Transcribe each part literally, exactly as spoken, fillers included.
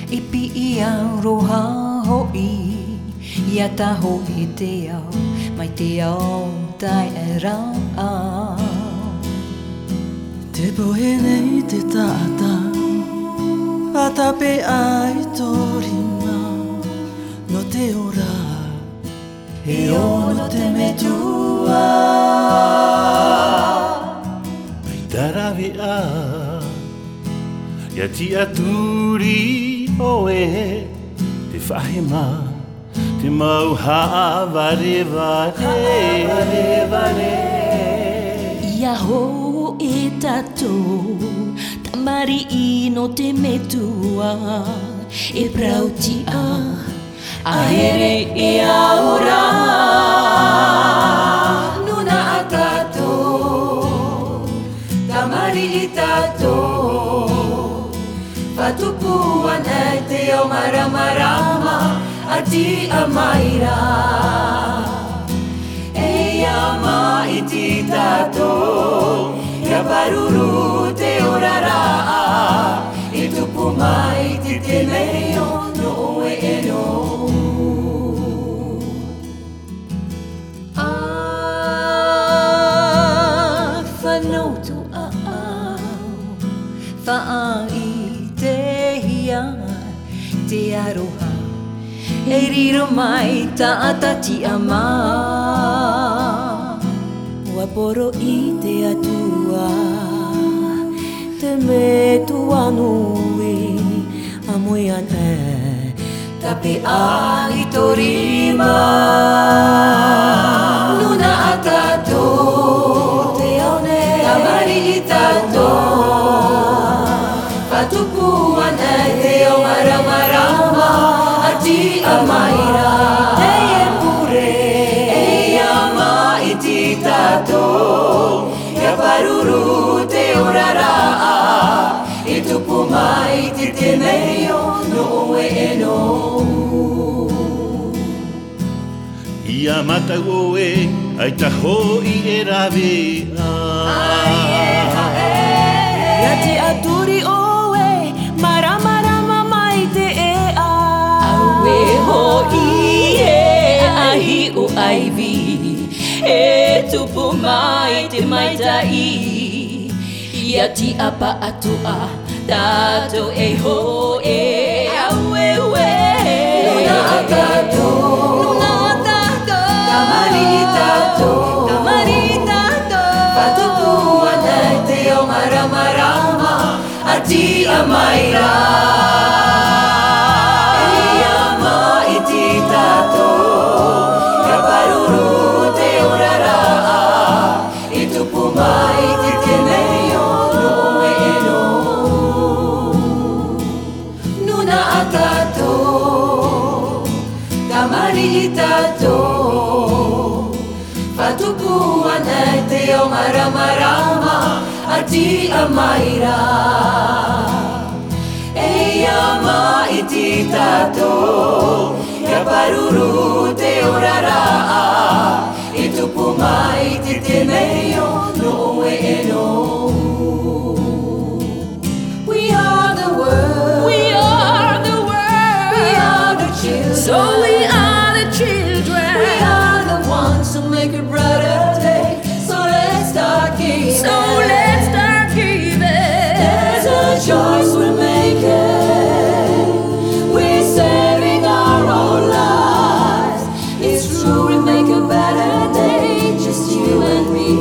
Ipi I aroha ho'i Ia taho I te ao Mai te ao tai e rā Te pohe nei te tata A tape ai torina No te ora He ono te metua Mai tarawe a Ia ti aturi oe Te whahema Te mau haa vare vare Ia ho e tato Tamari I no te metua E prauti a A here e aora Nuna a tato Tamari I tato Fatupua nei te o maramarama A ti a maira E ama I ti tato Ia paruru te orara I tupu mai ti te meo no oe e no Ah, whanautu a au Wha I te hia Te aroha E riro mai ta atati a mā Ua poro I te atua Te me tua nui A moian e Tape a I torima Nuna a tato Te aone Tamari I tato Fatupua nei te o maramarama A ti a maira E e pure E ama I ti tato Ia paruru te orara I tupu mai ti te meo no oe e no Ia mata oe ai taho I e rawe a Ia te aturi oe Maramarama mai te e a Aue ho I e ahi o aivi E tupu mai te maitai Ia ti apa atua Tato e ho e Aue ue Nuna a tato Nuna a tato Tamari I tato Tamari I tato Fatupua nei te o maramarama A ti a maira E ama I ti tato Ia paruru te orara I tupu mai ti te meo no oe e no Nuna a tato Tamari I tato Fatupua nei te o maramarama A ti a maira E ama I ti tato Ia paruru te orara I tupu mai ti te meo no oe e no We are the world We are the world We are the children So we are the children We are the ones who make a brighter day So let's start giving So let's start giving There's a choice we're making We're saving our own lives It's true we make a better day Just you and me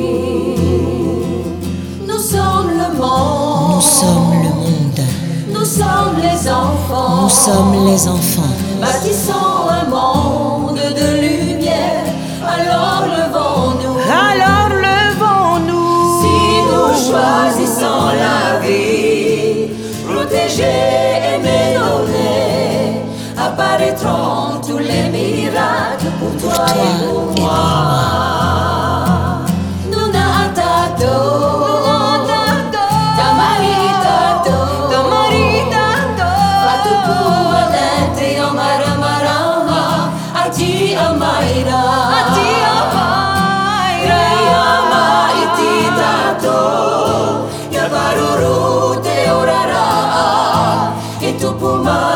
Nous sommes le monde Nous sommes le monde Nous sommes les enfants Nous sommes les enfants Bâtissons un monde de lumière Alors levons-nous Alors levons-nous Si nous choisissons la vie Protéger, aimer, donner Apparaîtront tous les miracles pour toi et pour moi Nuna a tato Tamari I tato Tamari I tato Fatupua nei te o maramarama A ti a maira A ti a maira E ama I ti tato Ia paruru te orara E tupu mai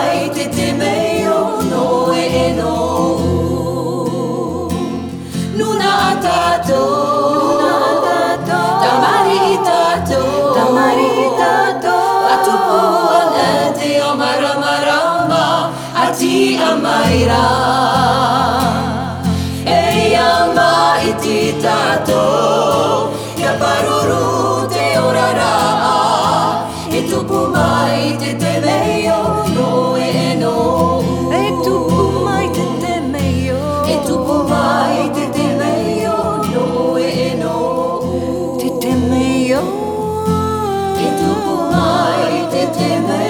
ti amaira e ama i ti tato ia paruru te orara e tupu mai te te meo no e no E tupu mai te te meo e tupu mai te te meo no e no Te te meo e tupu mai te te meo